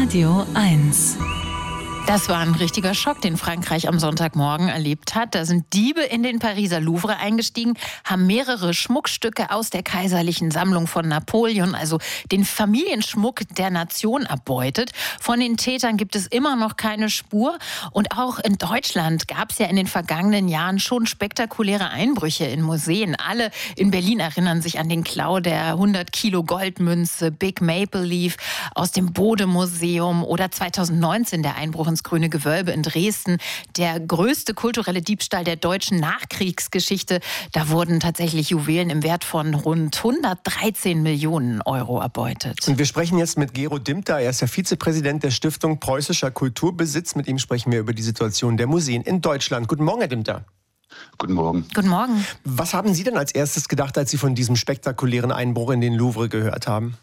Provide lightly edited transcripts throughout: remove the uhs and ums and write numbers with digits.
Radio 1. Das war ein richtiger Schock, den Frankreich am Sonntagmorgen erlebt hat. Da sind Diebe in den Pariser Louvre eingestiegen, haben mehrere Schmuckstücke aus der kaiserlichen Sammlung von Napoleon, also den Familienschmuck der Nation, erbeutet. Von den Tätern gibt es immer noch keine Spur. Und auch in Deutschland gab es ja in den vergangenen Jahren schon spektakuläre Einbrüche in Museen. Alle in Berlin erinnern sich an den Klau der 100 Kilo Goldmünze Big Maple Leaf aus dem Bode-Museum oder 2019 der Einbruch ins Grüne Gewölbe in Dresden, der größte kulturelle Diebstahl der deutschen Nachkriegsgeschichte. Da wurden tatsächlich Juwelen im Wert von rund 113 Millionen Euro erbeutet. Und wir sprechen jetzt mit Gero Dimter. Er ist der Vizepräsident der Stiftung Preußischer Kulturbesitz. Mit ihm sprechen wir über die Situation der Museen in Deutschland. Guten Morgen, Herr Dimter. Guten Morgen. Guten Morgen. Was haben Sie denn als erstes gedacht, als Sie von diesem spektakulären Einbruch in den Louvre gehört haben?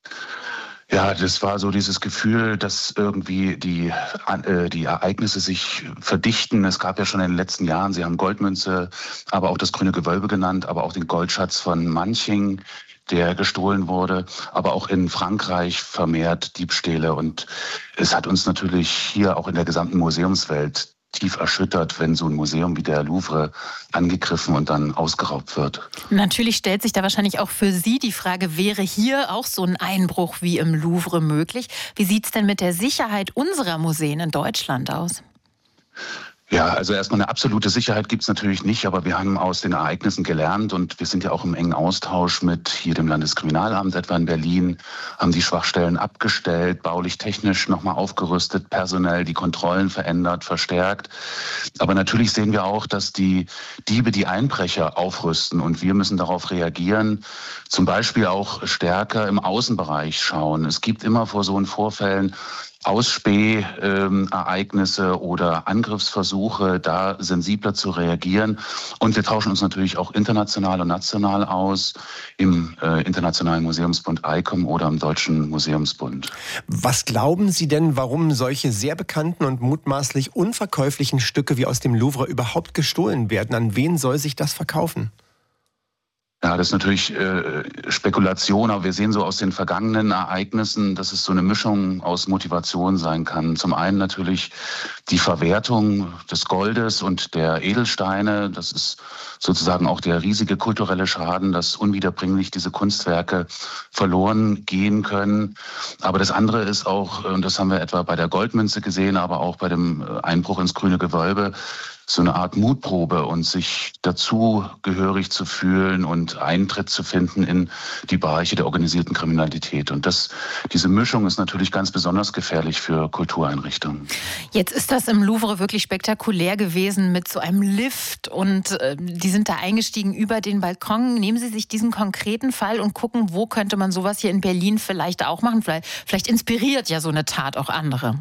Ja, das war so dieses Gefühl, dass irgendwie die Ereignisse sich verdichten. Es gab ja schon in den letzten Jahren, Sie haben Goldmünze, aber auch das Grüne Gewölbe genannt, aber auch den Goldschatz von Manching, der gestohlen wurde, aber auch in Frankreich vermehrt Diebstähle. Und es hat uns natürlich hier auch in der gesamten Museumswelt tief erschüttert, wenn so ein Museum wie der Louvre angegriffen und dann ausgeraubt wird. Natürlich stellt sich da wahrscheinlich auch für Sie die Frage, wäre hier auch so ein Einbruch wie im Louvre möglich? Wie sieht es denn mit der Sicherheit unserer Museen in Deutschland aus? Ja, also erstmal eine absolute Sicherheit gibt es natürlich nicht, aber wir haben aus den Ereignissen gelernt und wir sind ja auch im engen Austausch mit hier dem Landeskriminalamt, etwa in Berlin, haben die Schwachstellen abgestellt, baulich, technisch nochmal aufgerüstet, personell die Kontrollen verändert, verstärkt. Aber natürlich sehen wir auch, dass die Diebe, die Einbrecher aufrüsten und wir müssen darauf reagieren, zum Beispiel auch stärker im Außenbereich schauen. Es gibt immer vor so Vorfällen Ausspähereignisse oder Angriffsversuche, da sensibler zu reagieren. Und wir tauschen uns natürlich auch international und national aus im Internationalen Museumsbund ICOM oder im Deutschen Museumsbund. Was glauben Sie denn, warum solche sehr bekannten und mutmaßlich unverkäuflichen Stücke wie aus dem Louvre überhaupt gestohlen werden? An wen soll sich das verkaufen? Ja, das ist natürlich Spekulation, aber wir sehen so aus den vergangenen Ereignissen, dass es so eine Mischung aus Motivation sein kann. Zum einen natürlich die Verwertung des Goldes und der Edelsteine. Das ist sozusagen auch der riesige kulturelle Schaden, dass unwiederbringlich diese Kunstwerke verloren gehen können. Aber das andere ist auch, und das haben wir etwa bei der Goldmünze gesehen, aber auch bei dem Einbruch ins Grüne Gewölbe, so eine Art Mutprobe und sich dazugehörig zu fühlen und Eintritt zu finden in die Bereiche der organisierten Kriminalität. Und diese Mischung ist natürlich ganz besonders gefährlich für Kultureinrichtungen. Jetzt ist das im Louvre wirklich spektakulär gewesen mit so einem Lift und die sind da eingestiegen über den Balkon. Nehmen Sie sich diesen konkreten Fall und gucken, wo könnte man sowas hier in Berlin vielleicht auch machen. Vielleicht inspiriert ja so eine Tat auch andere.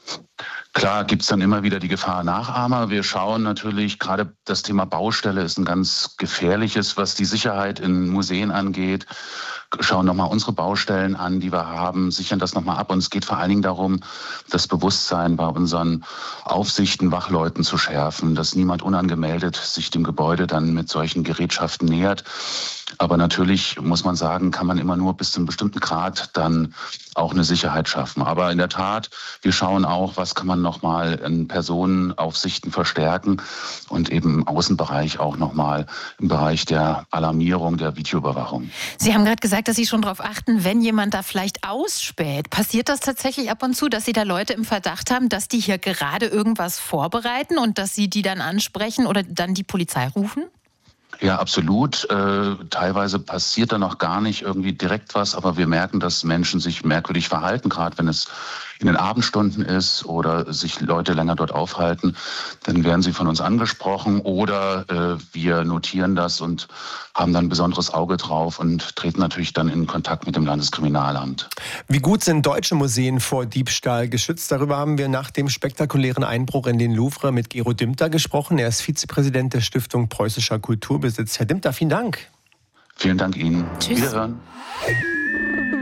Klar gibt es dann immer wieder die Gefahr Nachahmer. Wir schauen natürlich, gerade das Thema Baustelle ist ein ganz gefährliches, was die Sicherheit in Museen angeht. Schauen nochmal unsere Baustellen an, die wir haben, sichern das nochmal ab. Und es geht vor allen Dingen darum, das Bewusstsein bei unseren Aufsichten, Wachleuten zu schärfen, dass niemand unangemeldet sich dem Gebäude dann mit solchen Gerätschaften nähert. Aber natürlich muss man sagen, kann man immer nur bis zu einem bestimmten Grad dann auch eine Sicherheit schaffen. Aber in der Tat, wir schauen auch, was kann man nochmal in Personenaufsichten verstärken und eben im Außenbereich auch nochmal im Bereich der Alarmierung, der Videoüberwachung. Sie haben gerade gesagt, dass Sie schon darauf achten, wenn jemand da vielleicht ausspäht. Passiert das tatsächlich ab und zu, dass Sie da Leute im Verdacht haben, dass die hier gerade irgendwas vorbereiten und dass Sie die dann ansprechen oder dann die Polizei rufen? Ja, absolut. Teilweise passiert da noch gar nicht irgendwie direkt was, aber wir merken, dass Menschen sich merkwürdig verhalten, gerade wenn es in den Abendstunden ist oder sich Leute länger dort aufhalten, dann werden sie von uns angesprochen oder wir notieren das und haben dann ein besonderes Auge drauf und treten natürlich dann in Kontakt mit dem Landeskriminalamt. Wie gut sind deutsche Museen vor Diebstahl geschützt? Darüber haben wir nach dem spektakulären Einbruch in den Louvre mit Gero Dimter gesprochen. Er ist Vizepräsident der Stiftung Preußischer Kulturbesitz. Herr Dimter, vielen Dank. Vielen Dank Ihnen. Tschüss. Wiederhören.